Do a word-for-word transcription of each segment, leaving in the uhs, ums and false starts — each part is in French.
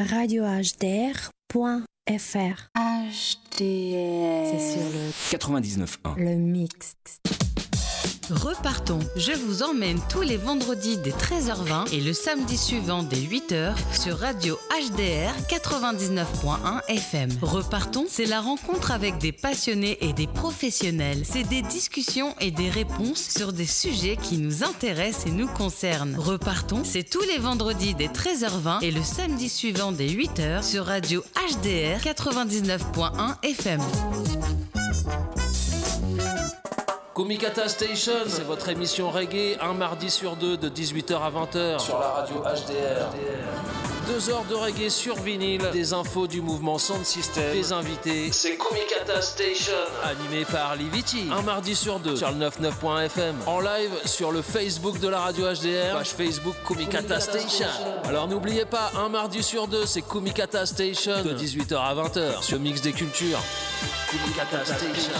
radio h d r point f r. H D R. C'est sur le quatre-vingt-dix-neuf point un. Le mix. Repartons, je vous emmène tous les vendredis dès treize heures vingt et le samedi suivant dès huit heures sur radio H D R quatre-vingt-dix-neuf point un F M. Repartons, c'est la rencontre avec des passionnés et des professionnels. C'est des discussions et des réponses sur des sujets qui nous intéressent et nous concernent. Repartons, c'est tous les vendredis dès treize heures vingt et le samedi suivant dès huit heures sur radio H D R quatre-vingt-dix-neuf point un F M. Kumikata Station, c'est votre émission reggae, un mardi sur deux de dix-huit heures à vingt heures sur la radio H D R. Deux heures de reggae sur vinyle, des infos du mouvement Sound System, des invités. C'est Kumikata Station, animé par Liviti. Un mardi sur deux sur le quatre-vingt-dix-neuf point F M. En live sur le Facebook de la radio H D R, page Facebook Kumikata Station. Alors n'oubliez pas, un mardi sur deux, c'est Kumikata Station de dix-huit heures à vingt heures sur Mix des Cultures. Kumikata Station.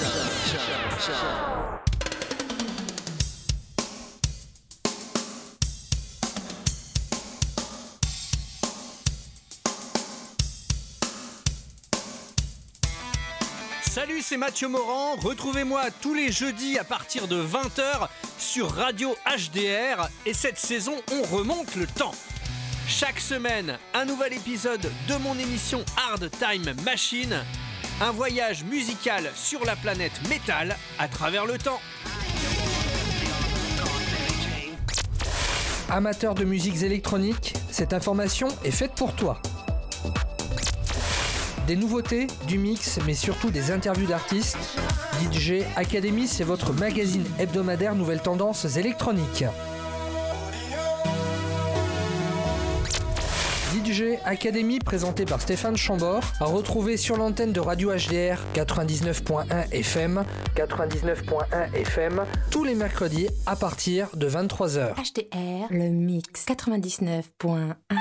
Salut, c'est Mathieu Morand. Retrouvez-moi tous les jeudis à partir de vingt heures sur Radio H D R. Et cette saison, on remonte le temps. Chaque semaine, un nouvel épisode de mon émission Hard Time Machine. Un voyage musical sur la planète métal à travers le temps. Amateur de musiques électroniques, cette information est faite pour toi. Des nouveautés, du mix, mais surtout des interviews d'artistes. D J Academy, c'est votre magazine hebdomadaire nouvelles tendances électroniques. D J Academy, présenté par Stéphane Chambord, à retrouver sur l'antenne de Radio H D R quatre-vingt-dix-neuf point un F M, quatre-vingt-dix-neuf point un F M, tous les mercredis à partir de vingt-trois heures. H D R, le mix quatre-vingt-dix-neuf point un.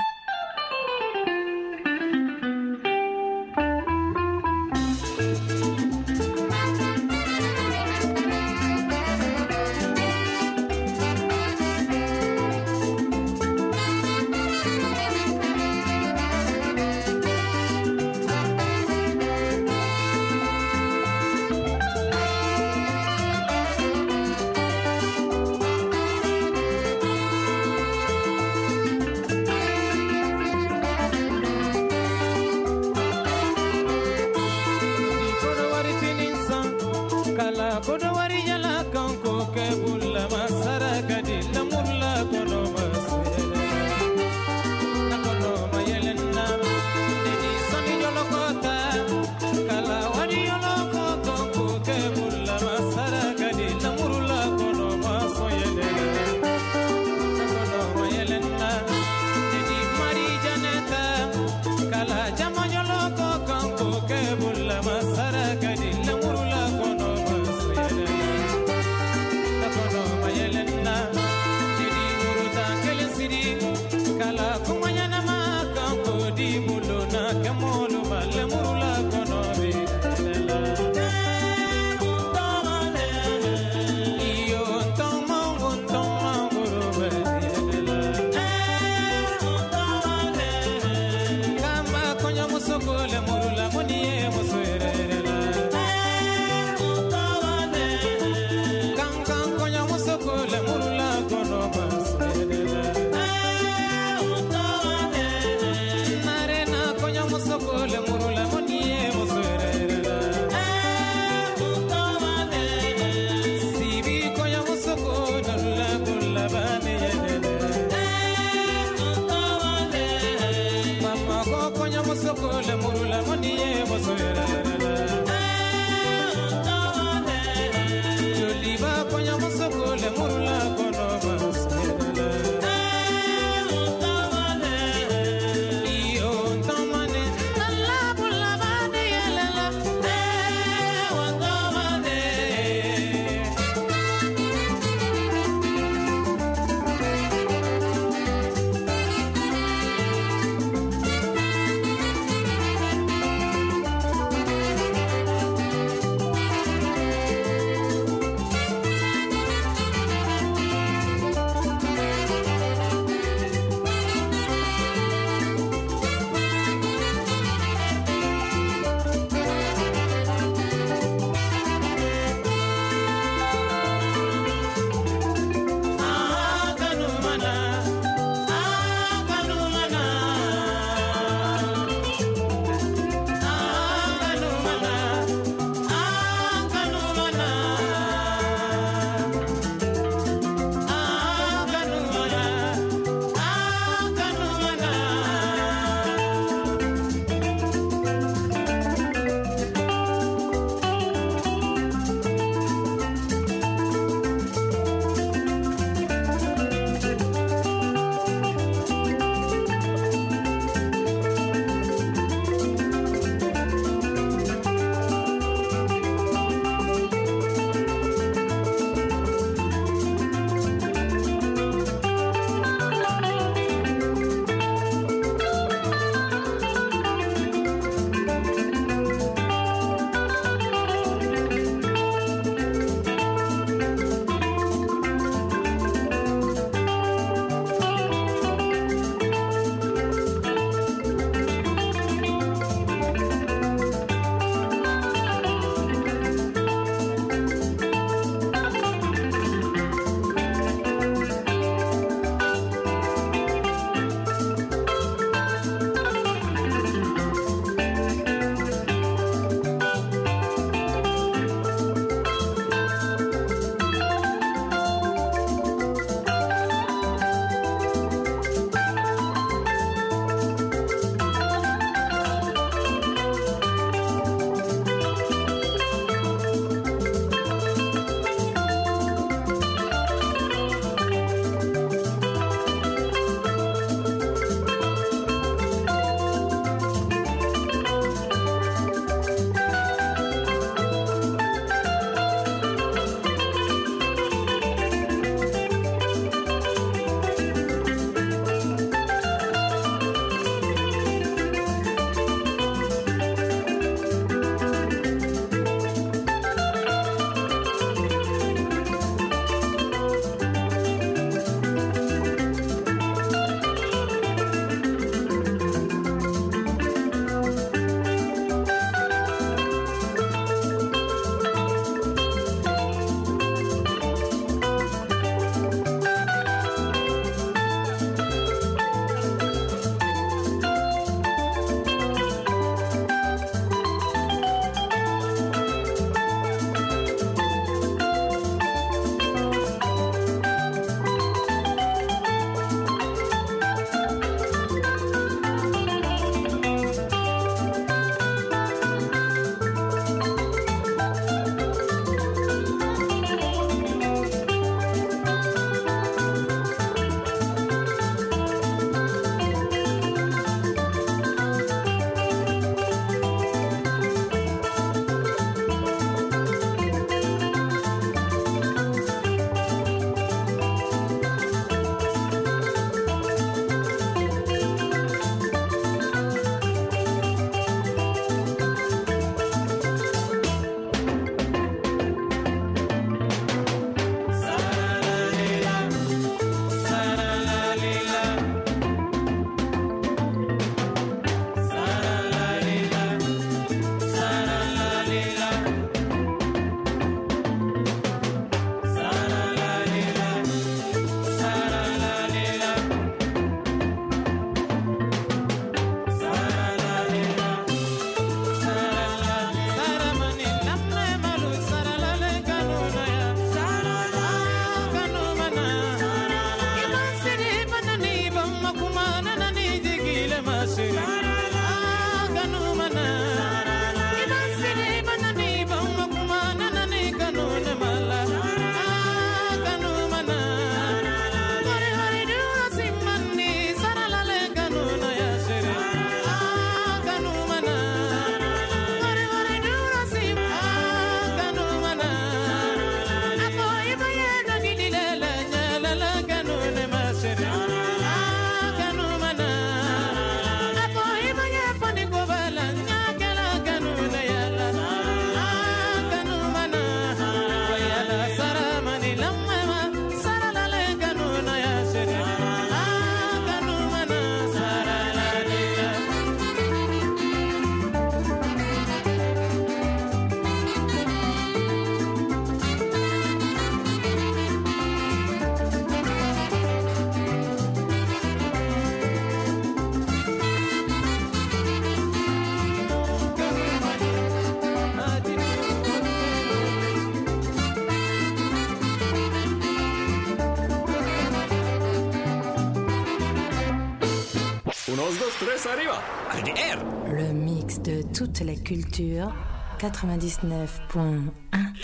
dos, tres, arriba. H D R. Le mix de toute la culture. quatre-vingt-dix-neuf point un.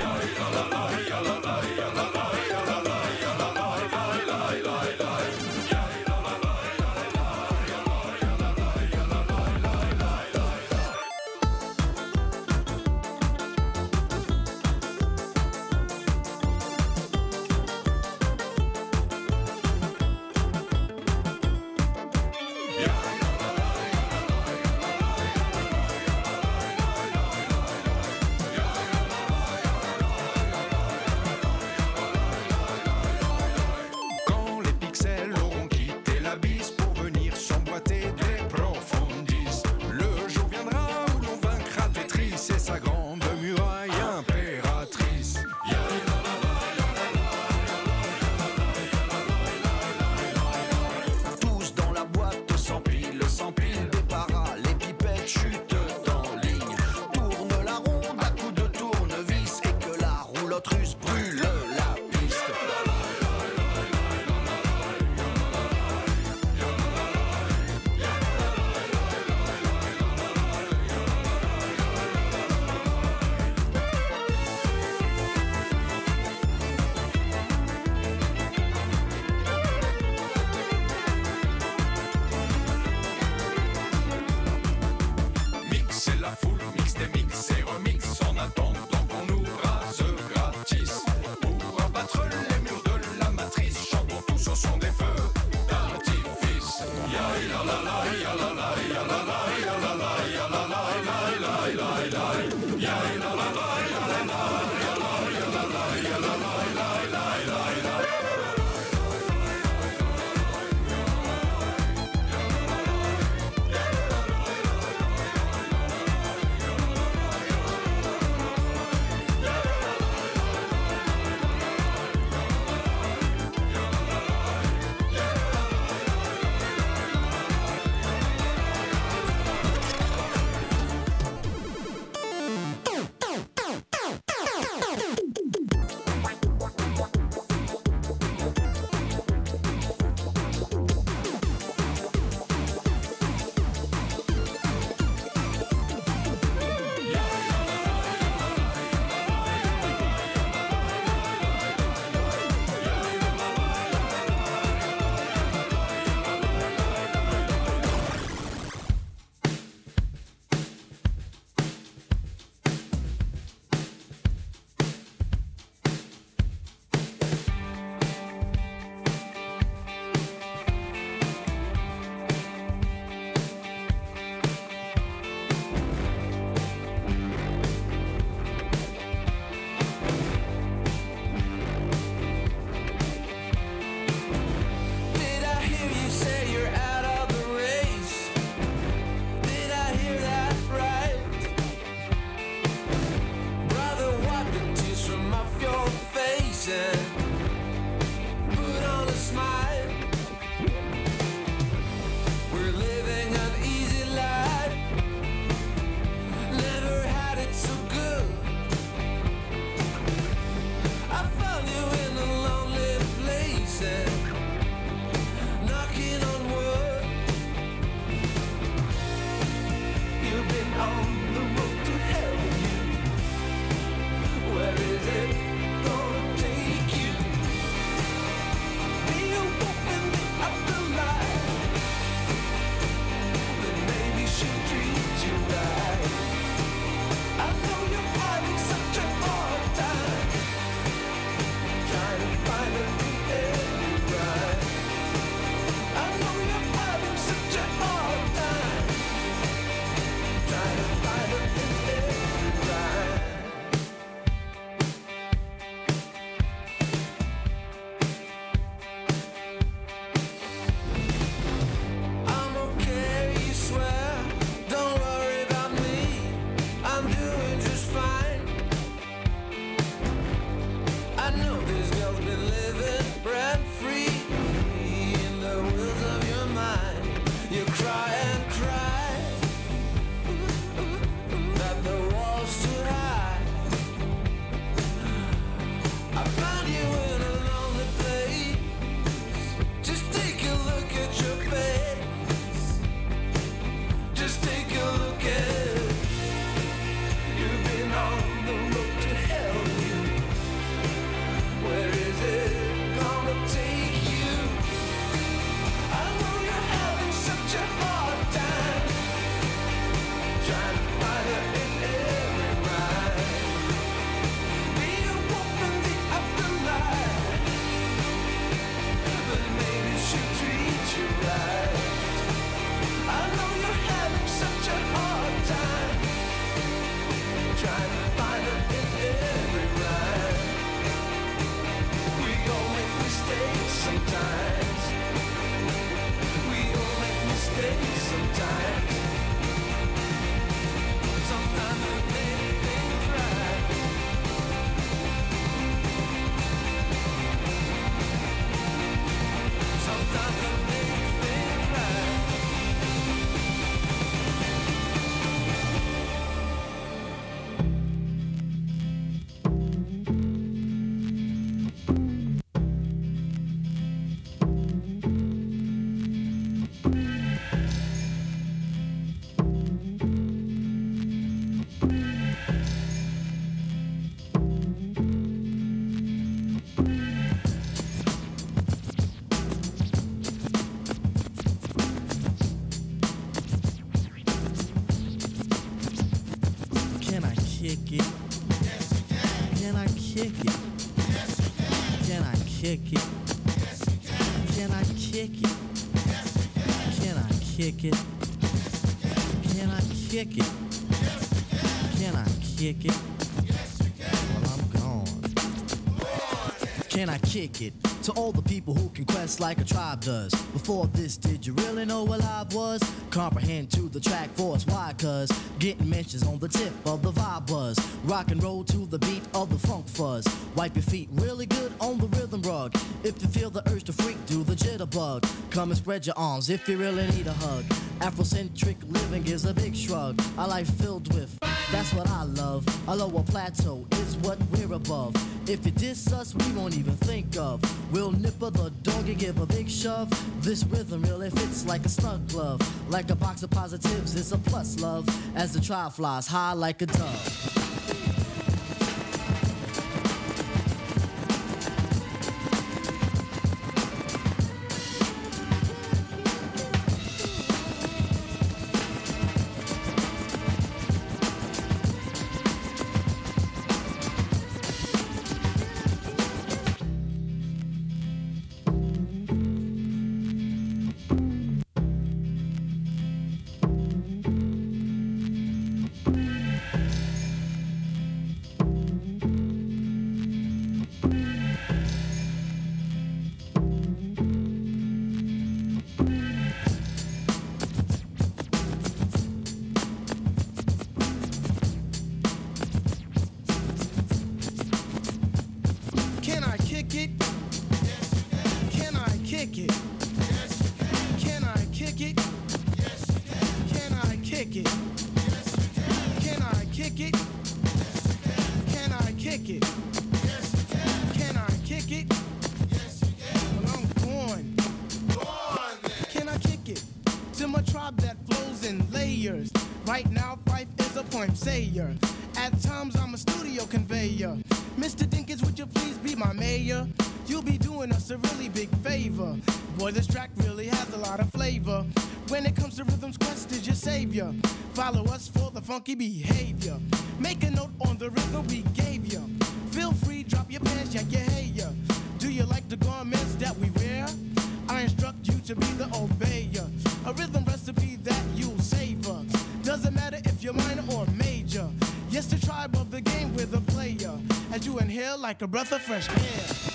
kick it? Can I kick it? Can I kick it? Can I kick it? Can I kick it? Can I kick it? Well, I'm gone. Can I kick it? To all the people who can quest like a tribe does. Before this, did you really know what live was? Comprehend to the track force, why? Cause getting mentions on the tip of the vibe buzz. Rock and roll to the beat of the funk fuzz. Wipe your feet really good on the rhythm rug. If you feel the urge to freak, do the jitterbug. Come and spread your arms if you really need a hug. Afrocentric living is a big shrug. A life filled with, that's what I love. A lower plateau is what we're above. If you diss us, we won't even think of. We'll nipper the dog and give a big shove. This rhythm really fits like a snug glove. Like a box of positives, it's a plus love. As the tribe flies high like a dove. At times I'm a studio conveyor. Mister Dinkins, would you please be my mayor? You'll be doing us a really big favor. Boy, this track really has a lot of flavor. When it comes to Rhythm's Quest is your savior. Follow us for the funky behavior. Make a note on the rhythm we gave you. Feel free, drop your pants, yeah, yeah, hey, yeah. Do you like the garments that we wear? I instruct you to be the obeyer. A rhythm recipe that you'll savor. Doesn't matter if you're minor or major. Yes, the tribe of the game with a player. As you inhale like a breath of fresh air.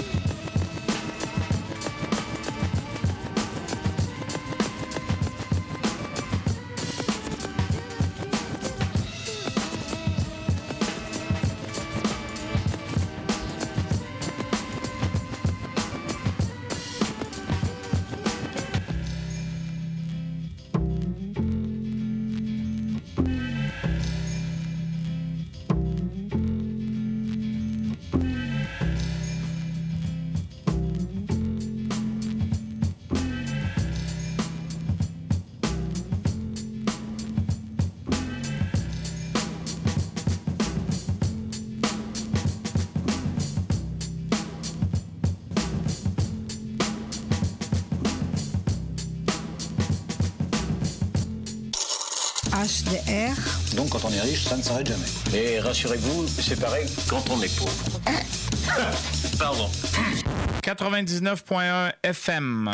H D R. Donc quand on est riche, ça ne s'arrête jamais. Et rassurez-vous, c'est pareil quand on est pauvre. Pardon. quatre-vingt-dix-neuf point un F M.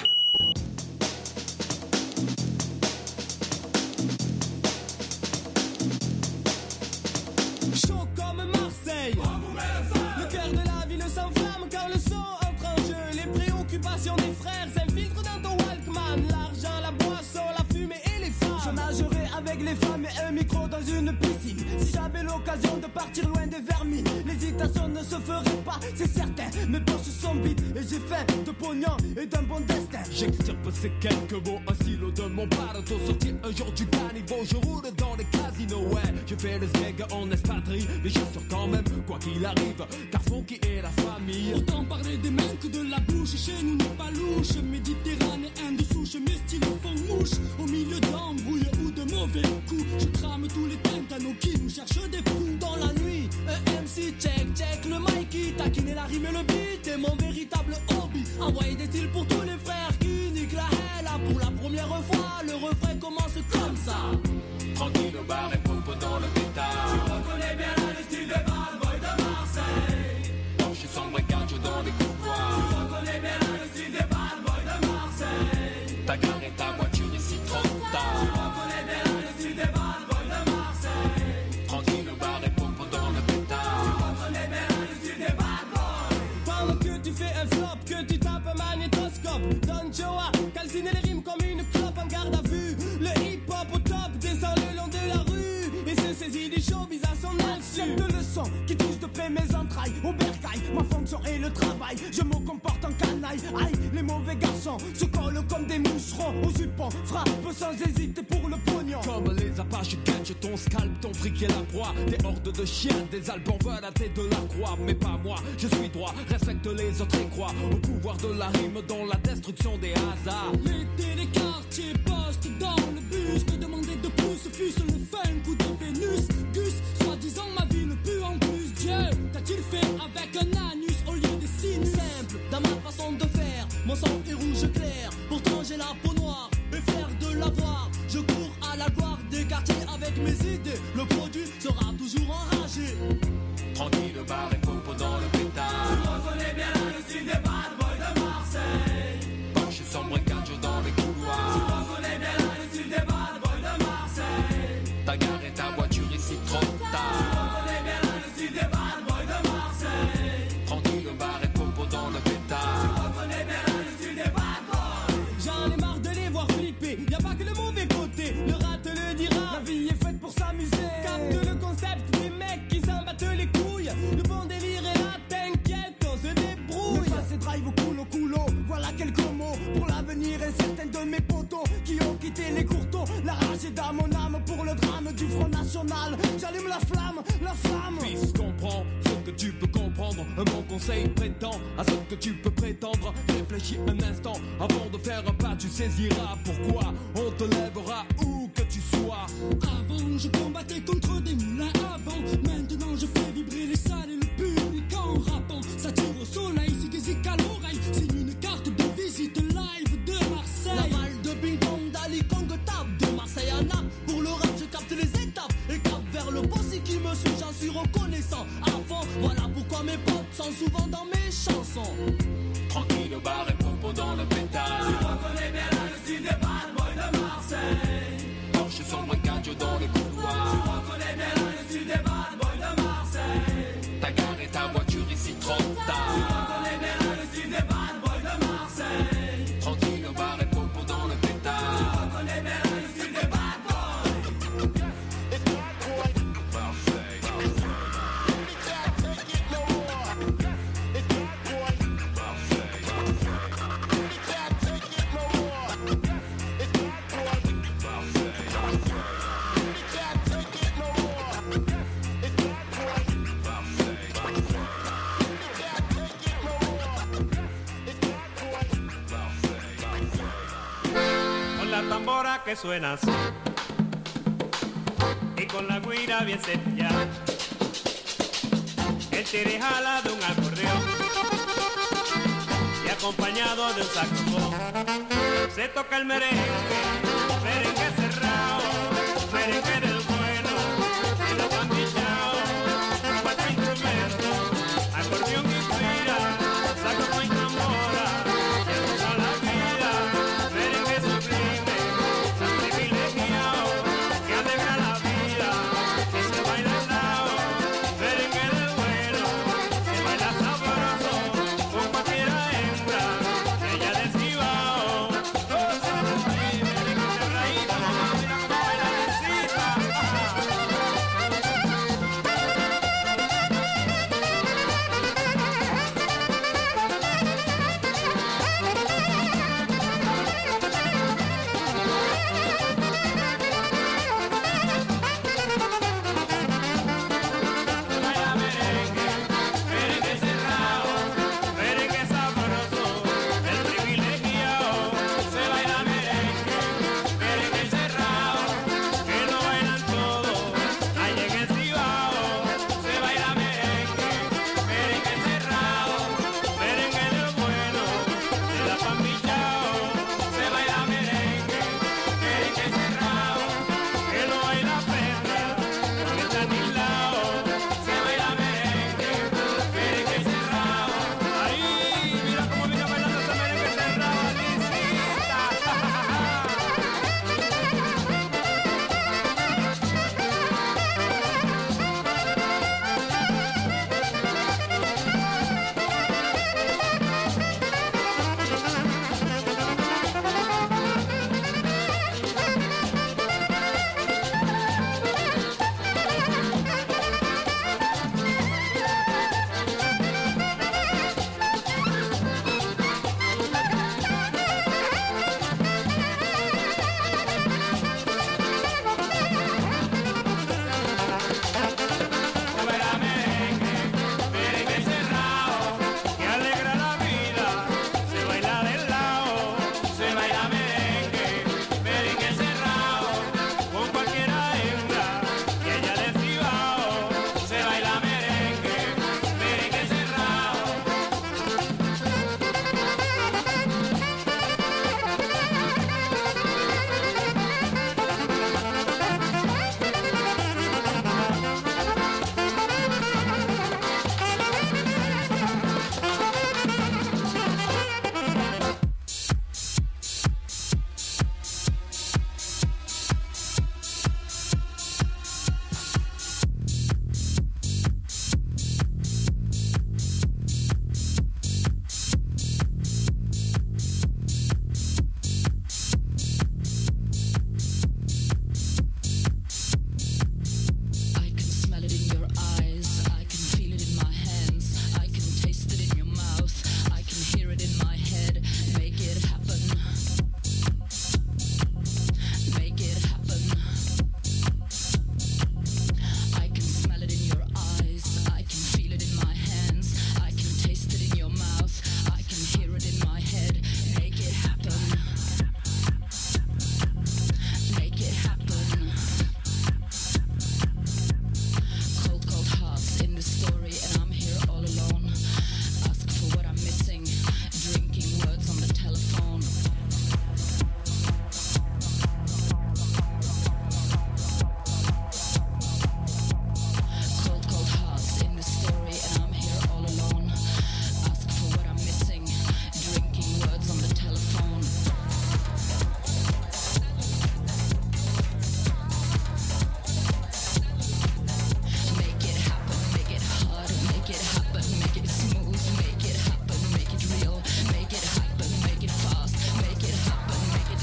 Chaud comme Marseille. Le cœur de la ville s'enflamme car le son entre en jeu. Les préoccupations des frères s'infiltrent dans ton Walkman. L'argent, la boisson, la fumée et les femmes. Je nagerai avec les femmes et un micro dans une piscine. Si j'avais l'occasion de partir loin des vermines, l'hésitation ne se ferait pas, c'est certain. Mes poches sont vides et j'ai faim de pognon et d'un bon destin. J'extirpe ces quelques mots, un silo de mon pardon. Sorti un jour du caniveau, je roule dans les casinos. Ouais, je fais le zègue en espadrille, mais j'assure quand même, quoi qu'il arrive, car Funky est la famille. Autant parler des mains que de la bouche, chez nous n'est pas louche. Méditerranéen de souche, mes stylos font mouche. Au milieu d'embrouilles ou de mauvais coups, je crame tous les tintanos qui nous cherchent des coups. Dans la nuit, un M C check, check le Mikey, taquiner la rime et le beat est mon véritable hobby. Envoyer des styles pour tous les frères qui niquent la hella. Pour la première fois, le refrain commence comme ça. Tranquille au bar et pompe dans le pétard. Tu reconnais bien là le style de bad boy de Marseille. que tu tapes un magnétoscope. Don Joa, calciner les rimes comme une clope en garde à vue. Le hip-hop au top descend le long de la rue et se saisit du showbiz à son insu. Cette leçon qui touche de près mes entrailles. Au bercail, ma fonction est le travail. Je me comporte en canaille. Aïe, les mauvais garçons se collent comme des moucherons au jupon. Frappe sans hésiter pour le pognon. Comme les apaches catch ton scalp, ton fric est la proie. Des hordes de chiens, des albans veulent la tête de la croix. Mais pas moi, je suis droit, respecte les autres et crois au pouvoir de la rime dans la destruction des hasards. Mettez les quartiers postes dans le bus. Que demander de plus, fût-ce le funk ou de Vénus. Gus, soi-disant ma vie ne pue en plus. Dieu, qu'a-t-il fait avec un anus au lieu des signes? Simple, dans ma façon de faire, mon sang est rouge clair. Pourtant j'ai la peau noire et fier de l'avoir. Je cours à la gloire des quartiers avec mes idées. Le produit sera toujours enragé. Tranquille, bar et popo dans le pétard. Tu reconnais bien le style des bad boys de Marseille. Penché sombre et cadre dans les couloirs. Tu reconnais bien le style des bad boys de Marseille. Ta gare et ta voiture ici trop tard. Tu reconnais bien le style des bad boys de Marseille. Tranquille, bar et popo dans le pétard. Tu reconnais bien le style des bad boys. J'en ai marre de les voir flipper. Y'a pas que le mauvais côté, le rat te le dira. La vie est faite pour s'amuser. Capte le concept des mecs qui s'en battent les couilles. Le bon délire est là, t'inquiète, on se débrouille. Le passé drive au coulo coulo, voilà quelques mots pour l'avenir et certains de mes potos qui ont quitté les courteaux. La rage est dans mon âme pour le drame du Front National. J'allume la flamme, la flamme. Fils, comprends ce que tu peux comprendre. Mon conseil prétend à ce que tu peux prétendre. Réfléchis un instant avant de faire un pas, tu saisiras pourquoi on te lèvera où que tu sois. Avant je combattais contre des moulins avant. Maintenant je fais vibrer les salles et le public en rappant. Ça tire au soleil, c'est zik à l'oreille. C'est une carte de visite live de Marseille. La balle de ping-pong d'Ali Kong tape de Marseille à Naples. Pour le rap je capte les étapes et cap vers le boss qui me suit, j'en suis reconnaissant. Avant, voilà pourquoi mes potes sont souvent dans mes chansons. Tranquille, bar et popo dans le pétard. Tu reconnais bien le style des bad boys de Marseille. Penché sombre et cadre dans les couloirs. Tu reconnais bien le style des bad boys de Marseille. Ta gare et ta voiture ici trop tard. Tu reconnais bien le style des bad boys de Marseille. Tranquille, bar et popo dans le pétard. Tu reconnais bien le style des bad boys. tambora que suena así y con la guira bien cepillada, el tire jala de un acordeón y acompañado de un saxofón se toca el merengue, merengue se